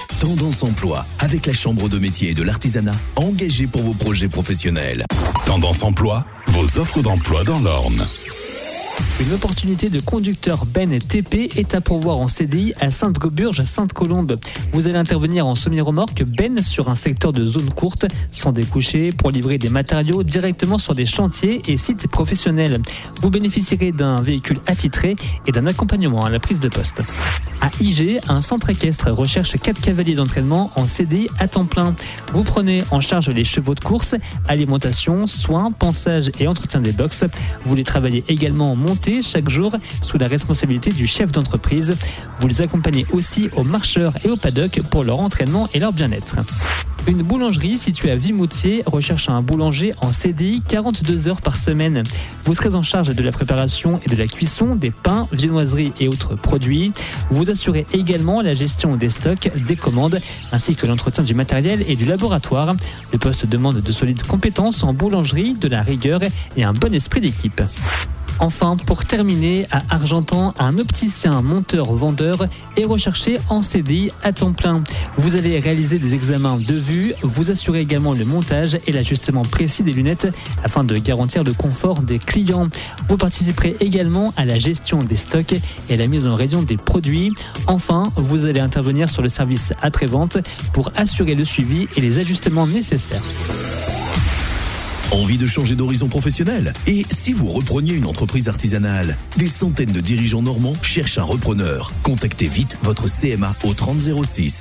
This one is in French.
Tendance Emploi, avec la Chambre de métier et de l'artisanat, engagée pour vos projets professionnels. Tendance Emploi, vos offres d'emploi dans l'Orne. Une opportunité de conducteur Ben TP est à pourvoir en CDI à Sainte-Gauburge, Sainte-Colombe. Vous allez intervenir en semi-remorque Ben sur un secteur de zone courte, sans découcher, pour livrer des matériaux directement sur des chantiers et sites professionnels. Vous bénéficierez d'un véhicule attitré et d'un accompagnement à la prise de poste. À IG, un centre équestre recherche 4 cavaliers d'entraînement en CDI à temps plein. Vous prenez en charge les chevaux de course, alimentation, soins, pansage et entretien des box. Vous les travaillez également monter chaque jour sous la responsabilité du chef d'entreprise. Vous les accompagnez aussi aux marcheurs et au paddock pour leur entraînement et leur bien-être. Une boulangerie située à Vimoutier recherche un boulanger en CDI 42 heures par semaine. Vous serez en charge de la préparation et de la cuisson des pains, viennoiseries et autres produits. Vous assurez également la gestion des stocks, des commandes, ainsi que l'entretien du matériel et du laboratoire. Le poste demande de solides compétences en boulangerie, de la rigueur et un bon esprit d'équipe. Enfin, pour terminer, à Argentan, un opticien monteur-vendeur est recherché en CDI à temps plein. Vous allez réaliser des examens de vue, vous assurez également le montage et l'ajustement précis des lunettes afin de garantir le confort des clients. Vous participerez également à la gestion des stocks et à la mise en rayon des produits. Enfin, vous allez intervenir sur le service après-vente pour assurer le suivi et les ajustements nécessaires. Envie de changer d'horizon professionnel? Et si vous repreniez une entreprise artisanale? Des centaines de dirigeants normands cherchent un repreneur. Contactez vite votre CMA au 30 06.